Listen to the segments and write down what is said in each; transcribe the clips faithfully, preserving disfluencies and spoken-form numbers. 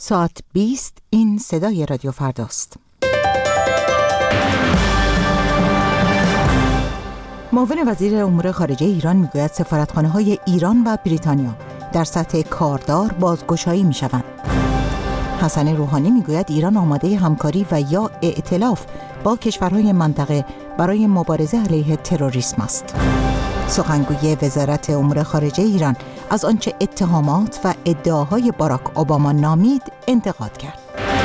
ساعت بیست این صدای رادیو فرداست. معاون وزیر امور خارجه ایران میگوید سفارتخانه‌های ایران و بریتانیا در سطح کاردار بازگشایی میشوند. حسن روحانی میگوید ایران آماده همکاری و یا ائتلاف با کشورهای منطقه برای مبارزه علیه تروریسم است. سخنگوی وزارت امور خارجه ایران از آنچه اتهامات و ادعاهای باراک اوباما نامید انتقاد کرد.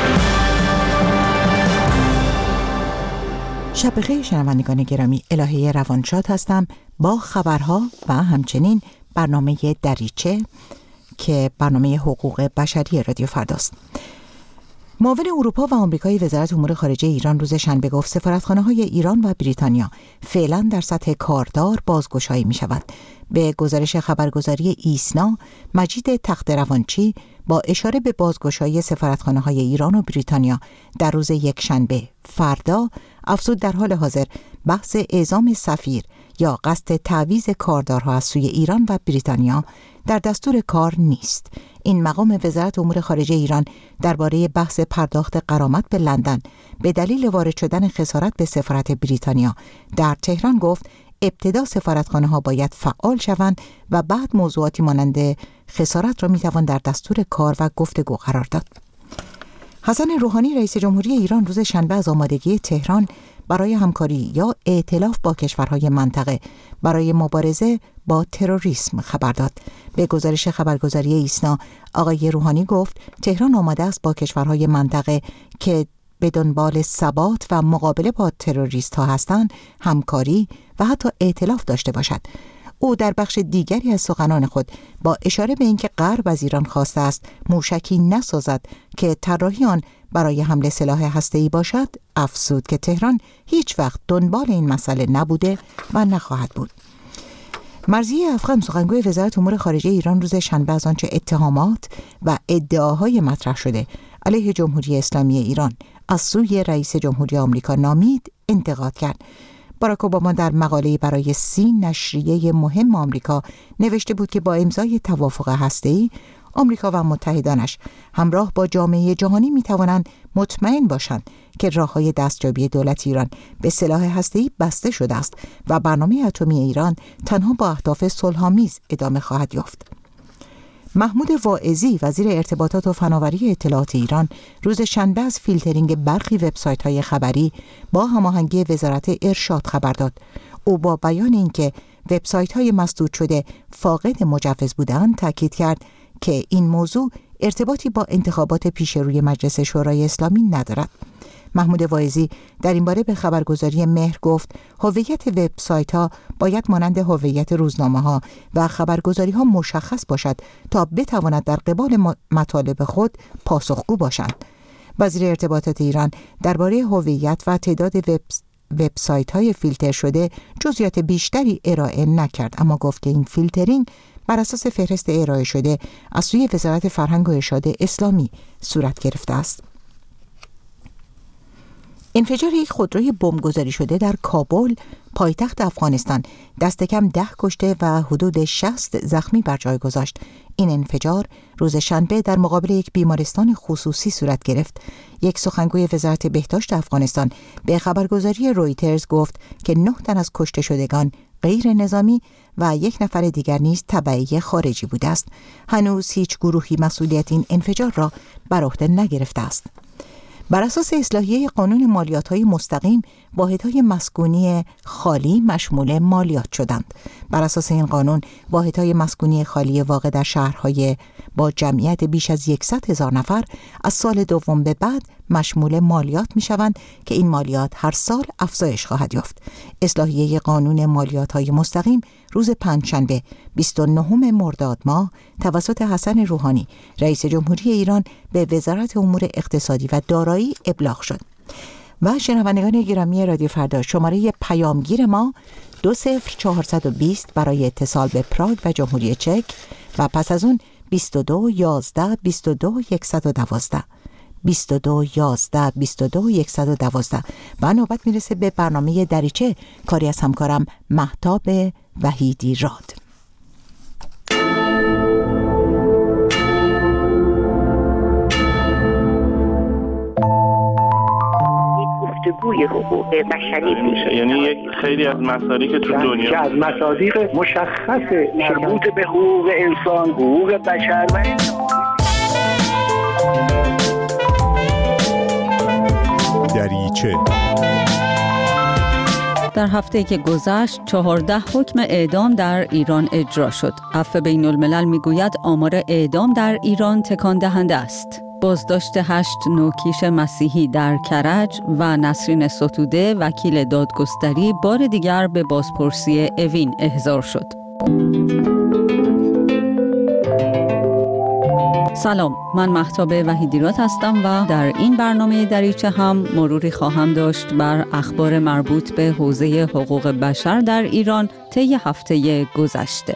شب بخیر شنوندگان گرامی، الهه روانشاد هستم با خبرها و همچنین برنامه دریچه که برنامه حقوق بشری رادیو فرداست. معاون اروپا و آمریکای وزارت امور خارجه ایران روز شنبه گفت سفارتخانه‌های ایران و بریتانیا فعلا در سطح کاردار بازگشایی می‌شوند. به گزارش خبرگزاری ایسنا، مجید تخت‌روانچی با اشاره به بازگشایی سفارتخانه‌های ایران و بریتانیا در روز یکشنبه فردا افزود در حال حاضر بحث اعزام سفیر یا قصد تعویض کاردارها از سوی ایران و بریتانیا در دستور کار نیست. این مقام وزارت امور خارجه ایران درباره بحث پرداخت غرامت به لندن به دلیل وارد شدن خسارت به سفارت بریتانیا در تهران گفت ابتدا سفارتخانه‌ها باید فعال شوند و بعد موضوعاتی مانند خسارت را میتوان در دستور کار و گفتگو قرار داد. حسن روحانی رئیس جمهوری ایران روز شنبه از آمادگی تهران برای همکاری یا ائتلاف با کشورهای منطقه برای مبارزه با تروریسم خبر داد. به گزارش خبرگزاری ایسنا، آقای روحانی گفت تهران آماده است با کشورهای منطقه که به دنبال ثبات و مقابله با تروریست ها هستند همکاری و حتی ائتلاف داشته باشد. او در بخش دیگری از سخنان خود با اشاره به اینکه غرب از ایران خواسته است موشکی نسازد که طراحی آن برای حمله سلاح هسته‌ای باشد، افزود که تهران هیچ وقت دنبال این مسئله نبوده و نخواهد بود. مرضیه افخم سخنگوی وزارت امور خارجه ایران روز شنبه از آنچه اتهامات و ادعاهای مطرح شده علیه جمهوری اسلامی ایران از سوی رئیس جمهوری آمریکا نامید انتقاد کرد. باراک اوباما در مقاله‌ای برای سی نشریه مهم آمریکا نوشته بود که با امضای توافق هسته‌ای آمریکا و متحدانش همراه با جامعه جهانی می‌توانند مطمئن باشند که راه‌های دستیابی دولت ایران به سلاح هسته‌ای بسته شده است و برنامه اتمی ایران تنها با اهداف صلح‌آمیز ادامه خواهد یافت. محمود واعظی وزیر ارتباطات و فناوری اطلاعات ایران روز شنبه از فیلترینگ برخی وبسایت‌های خبری با هماهنگی وزارت ارشاد خبر داد. او با بیان اینکه وبسایت‌های مسدود شده فاقد مجوز بودند تاکید کرد که این موضوع ارتباطی با انتخابات پیش روی مجلس شورای اسلامی ندارد. محمود واعظی در این باره به خبرگزاری مهر گفت هویت وبسایت‌ها باید مانند هویت روزنامه‌ها و خبرگزاری‌ها مشخص باشد تا بتواند در قبال مطالب خود پاسخگو باشند. وزیر ارتباطات ایران درباره هویت و تعداد وب وبسایت‌های فیلتر شده جزئیات بیشتری ارائه نکرد، اما گفت که این فیلترینگ بر اساس فهرست ارائه شده از سوی وزارت فرهنگ و ارشاد اسلامی صورت گرفته است. انفجار یک خودروی بمبگذاری شده در کابل پایتخت افغانستان دست کم ده کشته و حدود شصت زخمی بر جای گذاشت. این انفجار روز شنبه در مقابل یک بیمارستان خصوصی صورت گرفت. یک سخنگوی وزارت بهداشت افغانستان به خبرگزاری رویترز گفت که نه تن از کشته شدگان غیر نظامی و یک نفر دیگر نیز تبعی خارجی بوده است. هنوز هیچ گروهی مسئولیت این انفجار را بر عهده نگرفته است. بر اساس اصلاحیه قانون مالیات‌های مستقیم، واحدهای مسکونی خالی مشمول مالیات شدند. بر اساس این قانون، واحدهای مسکونی خالی واقع در شهرهای با جمعیت بیش از صد هزار نفر از سال دوم به بعد مشمول مالیات می‌شوند که این مالیات هر سال افزایش خواهد یافت. اصلاحیه قانون مالیات‌های مستقیم روز پنجشنبه بیست و نهم مرداد ماه توسط حسن روحانی رئیس جمهوری ایران به وزارت امور اقتصادی و دارایی ابلاغ شد. و شنوندگان گرامی رادیو فردا، شماره پیامگیر ما دو صفر چهارصد و بیست برای اتصال به پراگ و جمهوری چک و پس از اون بیست و دو یازده بیست و دو صد و دوازده بیست و دو یازده بیست و دو صد و دوازده. و نوبت میرسه به برنامه دریچه، کاری از همکارم مهتاب وحیدی راد. روی حقوق بشری میشه. یعنی یک خیلی از مصادیق که تو دنیا که از مصادیق مشخص مربوط به حقوق انسان، حقوق بشر و دریچه. در هفته‌ای که گذشت چهارده حکم اعدام در ایران اجرا شد. عفو بین الملل میگوید آمار اعدام در ایران تکان دهنده است. بازداشت هشت نوکیش مسیحی در کرج و نسرین ستوده وکیل دادگستری بار دیگر به بازپرسی اوین احضار شد. سلام، من مهتاب وحیدیراد هستم و در این برنامه دریچه هم مروری خواهم داشت بر اخبار مربوط به حوزه حقوق بشر در ایران طی هفته گذشته.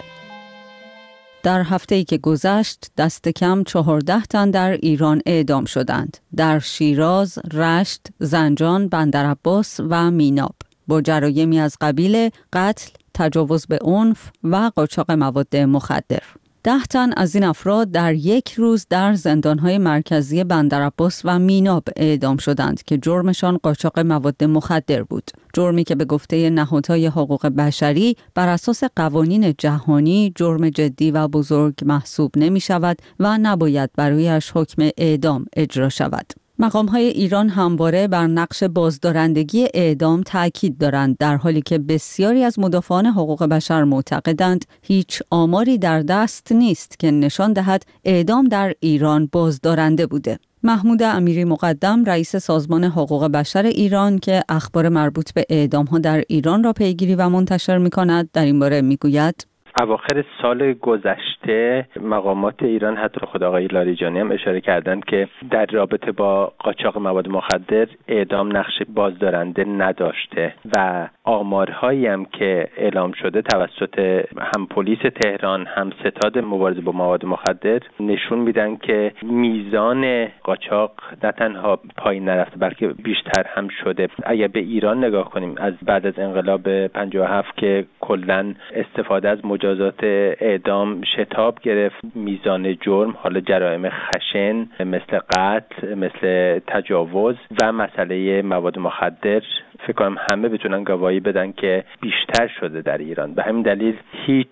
در هفته‌ای که گذشت دست کم چهارده تن در ایران اعدام شدند. در شیراز، رشت، زنجان، بندرعباس و میناب با جرایمی از قبیل قتل، تجاوز به عنف و قاچاق مواد مخدر. ده تن از این افراد در یک روز در زندان‌های مرکزی بندرعباس و میناب اعدام شدند که جرمشان قاچاق مواد مخدر بود. جرمی که به گفته نهادهای حقوق بشری بر اساس قوانین جهانی جرم جدی و بزرگ محسوب نمی شود و نباید برایش حکم اعدام اجرا شود. مقام‌های ایران همواره بر نقش بازدارندگی اعدام تأکید دارند، در حالی که بسیاری از مدافعان حقوق بشر معتقدند هیچ آماری در دست نیست که نشان دهد اعدام در ایران بازدارنده بوده. محمود امیری مقدم رئیس سازمان حقوق بشر ایران که اخبار مربوط به اعدام‌ها در ایران را پیگیری و منتشر می‌کند در این باره می‌گوید: اواخر سال گذشته مقامات ایران، حتی خود آقای لاریجانی هم اشاره کردند که در رابطه با قاچاق مواد مخدر اعدام نقش بازدارنده نداشته و آمارهایی هم که اعلام شده توسط هم پلیس تهران هم ستاد مبارزه با مواد مخدر نشون میدن که میزان قاچاق نه تنها پایین نرفته بلکه بیشتر هم شده. اگر به ایران نگاه کنیم، از بعد از انقلاب پنجاه و هفت که کلاً استفاده از مجازات اعدام شتاب گرفت، میزان جرم، حالا جرایم خشن مثل قتل، مثل تجاوز و مسئله مواد مخدر، فکر کنم همه بتونن گواهی بدن که بیشتر شده در ایران. به همین دلیل هیچ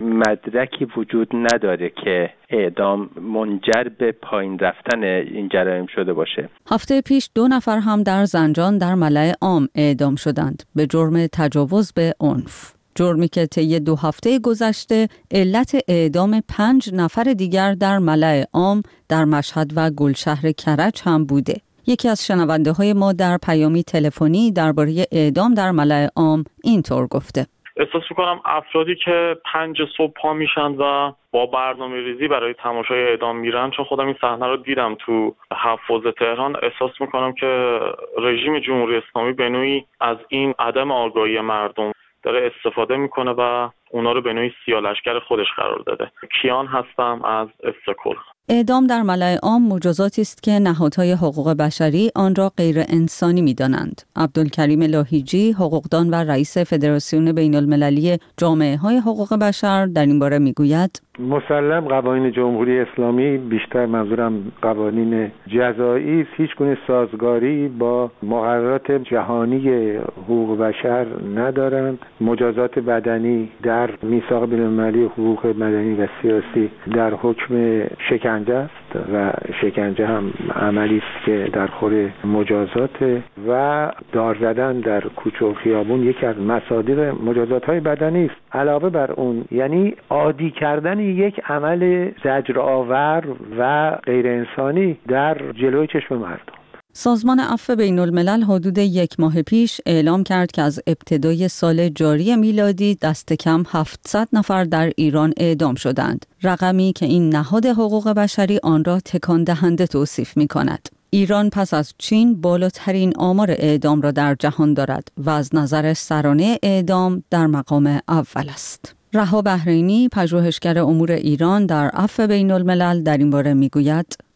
مدرکی وجود نداره که اعدام منجر به پایین رفتن این جرایم شده باشه. هفته پیش دو نفر هم در زنجان در ملأ عام اعدام شدند به جرم تجاوز به عنف. جرمی که طی دو هفته گذشته علت اعدام پنج نفر دیگر در ملأ عام در مشهد و گلشهر کرج هم بوده. یکی از شنونده های ما در پیامی تلفنی درباره اعدام در ملأ عام اینطور گفته: احساس می‌کنم افرادی که پنج صبح پا میشن و با برنامه ریزی برای تماشای اعدام میرن، چون خودم این صحنه رو دیدم تو حوض تهران، احساس می‌کنم که رژیم جمهوری اسلامی به نوعی از این عدم آگاهی مردم داره استفاده میکنه و اونا رو به نوعی سیاه‌لشکر خودش قرار داده. کیان هستم از استکهلم. اعدام در ملأ عام مجازاتی است که نهادهای حقوق بشری آن را غیر انسانی می‌دانند. عبدالکریم لاهیجی، حقوقدان و رئیس فدراسیون بین المللی جامعه های حقوق بشر در این باره می‌گوید: مسلم قوانین جمهوری اسلامی، بیشتر منظورم قوانین جزایی است، هیچ گونه سازگاری با مقررات جهانی حقوق بشر ندارند. مجازات بدنی در میثاق بین‌المللی حقوق مدنی و سیاسی در حکم شکنجه است و شکنجه هم عملی است که در خور مجازات و دار زدن در کوچه و خیابون یکی از مصادیق مجازات‌های بدنی است. علاوه بر اون یعنی عادی کردن یک عمل زجرآور و غیر انسانی در جلوی چشم مردم. سازمان عفو بین الملل حدود یک ماه پیش اعلام کرد که از ابتدای سال جاری میلادی دست کم هفتصد نفر در ایران اعدام شدند. رقمی که این نهاد حقوق بشری آن را تکان دهنده توصیف می کند. ایران پس از چین بالاترین آمار اعدام را در جهان دارد و از نظر سرانه اعدام در مقام اول است. رها بحرینی، پژوهشگر امور ایران در عفو بین الملل در این باره میگوید: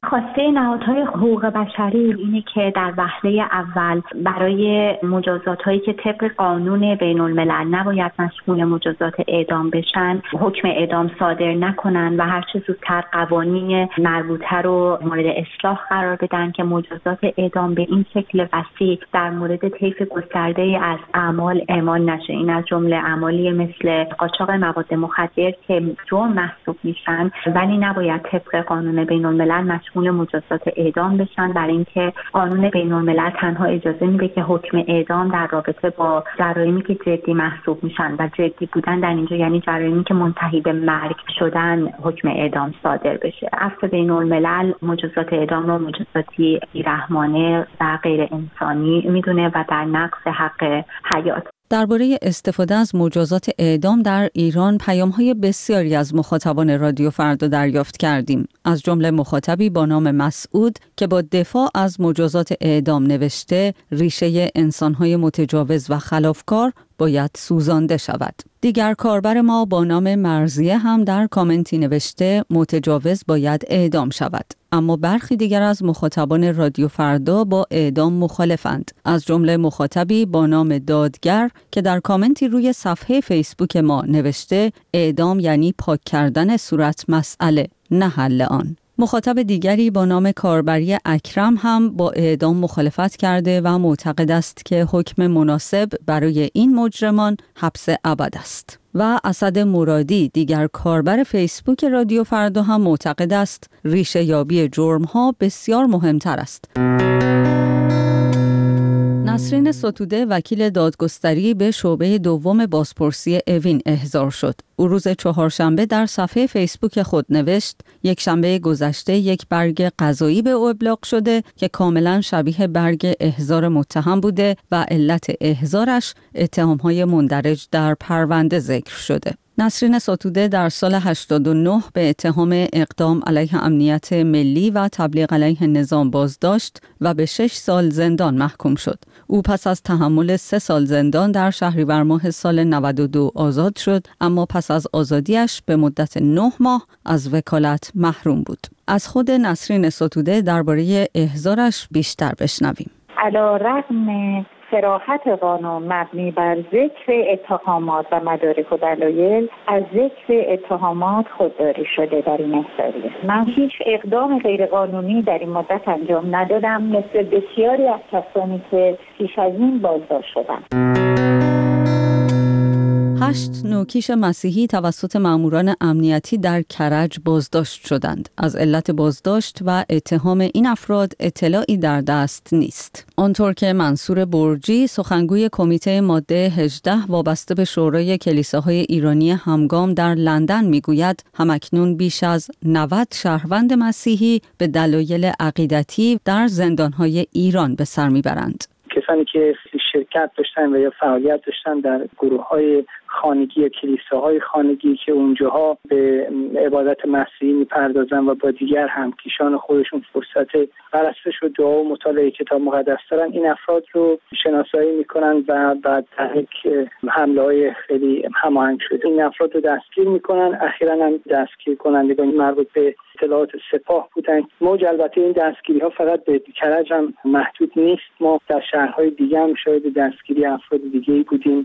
خواسته نهادهای حقوق بشری اینه که در وهله اول برای مجازات‌هایی که طبق قانون بین الملل نباید مشمول مجازات اعدام بشن حکم اعدام صادر نکنن و هر چه زودتر قوانین مربوطه رو مورد اصلاح قرار بدن که مجازات اعدام به این شکل وسیع در مورد طیف گسترده از اعمال اعمال نشه. این از جمله اعمالی مثل قاچاق مواد مخدر که جرم محسوب میشن ولی نباید طبق قانون بین الملل مشمول مجازات اعدام بشن، برای اینکه قانون بین الملل تنها اجازه میده که حکم اعدام در رابطه با جرایمی که جدی محسوب میشن و جدی بودن در اینجا یعنی جرایمی که منتهی به مرگ شدن حکم اعدام صادر بشه. عفو بین الملل مجازات اعدام رو مجازاتی بی‌رحمانه و غیر انسانی میدونه و در نقض حق حیات. درباره استفاده از مجازات اعدام در ایران پیام‌های بسیاری از مخاطبان رادیو فردا دریافت کردیم. از جمله مخاطبی با نام مسعود که با دفاع از مجازات اعدام نوشته ریشه انسان‌های متجاوز و خلافکار باید سوزانده شود. دیگر کاربر ما با نام مرضیه هم در کامنتی نوشته متجاوز باید اعدام شود. اما برخی دیگر از مخاطبان رادیو فردا با اعدام مخالفند. از جمله مخاطبی با نام دادگر که در کامنتی روی صفحه فیسبوک ما نوشته اعدام یعنی پاک کردن صورت مسئله، نه حل آن. مخاطب دیگری با نام کاربری اکرم هم با اعدام مخالفت کرده و معتقد است که حکم مناسب برای این مجرمان حبس ابد است. و اسد مرادی دیگر کاربر فیسبوک رادیو فردا هم معتقد است ریشه یابی جرم ها بسیار مهمتر است. نسرین ستوده وکیل دادگستری به شعبه دوم بازپرسی اوین احضار شد. او روز چهارشنبه در صفحه فیسبوک خود نوشت یک شنبه گذشته یک برگ قضایی به او ابلاغ شده که کاملا شبیه برگ احضار متهم بوده و علت احضارش اتهام‌های مندرج در پرونده ذکر شده. نسرین ستوده در سال هشتاد و نه به اتهام اقدام علیه امنیت ملی و تبلیغ علیه نظام بازداشت و به شش سال زندان محکوم شد. او پس از تحمل سه سال زندان در شهریور ماه سال نود و دو آزاد شد، اما پس از آزادیش به مدت نه ماه از وکالت محروم بود. از خود نسرین ستوده درباره احضارش بیشتر بشنویم. علی‌رغم صراحت قانون مبنی بر ذکر اتهامات و مدارک و دلایل از ذکر اتهامات خودداری شده در این احضاریه. من هیچ اقدام غیرقانونی در این مدت انجام ندادم مثل بسیاری از کسانی که پیش از این بازداشت شدند. هشت نوکیش مسیحی توسط ماموران امنیتی در کرج بازداشت شدند. از علت بازداشت و اتهام این افراد اطلاعی در دست نیست. آنطور که منصور برجی سخنگوی کمیته ماده هجده وابسته به شورای کلیساهای ایرانی همگام در لندن میگوید همکنون بیش از نود شهروند مسیحی به دلایل عقیدتی در زندانهای ایران به سر میبرند. کسانی که شرکت داشتن و یا فعالیت داشتن در گروه‌های خانگی یا کلیساهای خانگی که اونجاها به عبادت مسیحی میپردازن و با دیگر همکیشان خودشون فرصت پرستش و دعا و مطالعه کتاب مقدس دارن، این افراد رو شناسایی میکنن و بعد در یک حمله‌های خیلی هماهنگ شده این افراد رو دستگیر میکنن. اخیراً هم دستگیر کنندگان مربوط به اطلاعات سپاه بودن. موج البته این دستگیری ها فقط به کرج هم محدود نیست، ما در شهرهای دیگه هم شاهد دستگیری افراد دیگه‌ای بودیم.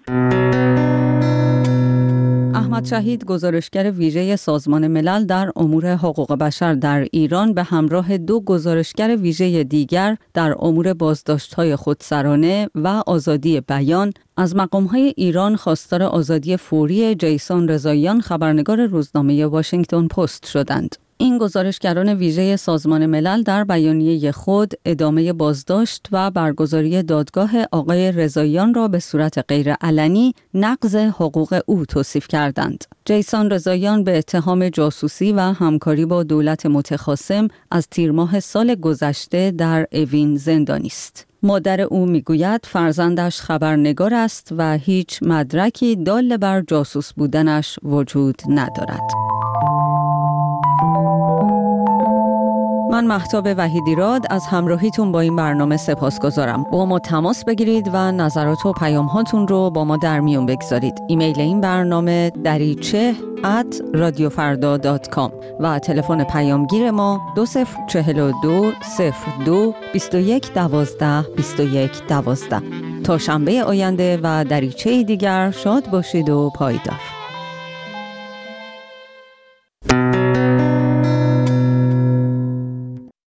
احمد شهید گزارشگر ویژه سازمان ملل در امور حقوق بشر در ایران به همراه دو گزارشگر ویژه دیگر در امور بازداشت‌های خودسرانه و آزادی بیان از مقام‌های ایران خواستار آزادی فوری جیسون رضاییان خبرنگار روزنامه واشنگتن پست شدند. این گزارشگران ویژه سازمان ملل در بیانیه خود ادامه بازداشت و برگزاری دادگاه آقای رضاییان را به صورت غیرعلنی نقض حقوق او توصیف کردند. جیسون رضاییان به اتهام جاسوسی و همکاری با دولت متخاصم از تیر ماه سال گذشته در اوین زندانی است. مادر او میگوید فرزندش خبرنگار است و هیچ مدرکی دال بر جاسوس بودنش وجود ندارد. من مهتاب وحیدیراد از همراهیتون با این برنامه سپاسگزارم. با ما تماس بگیرید و نظرات و پیام هاتون رو با ما در میون بگذارید. ایمیل این برنامه دریچه ات رادیو فردا دات کام و تلفن پیامگیر ما دو صفر چهل و دو صفر دو بیست و یک دوازده بیست و یک دوازده. تا شنبه آینده و دریچه دیگر شاد باشید و پایدار.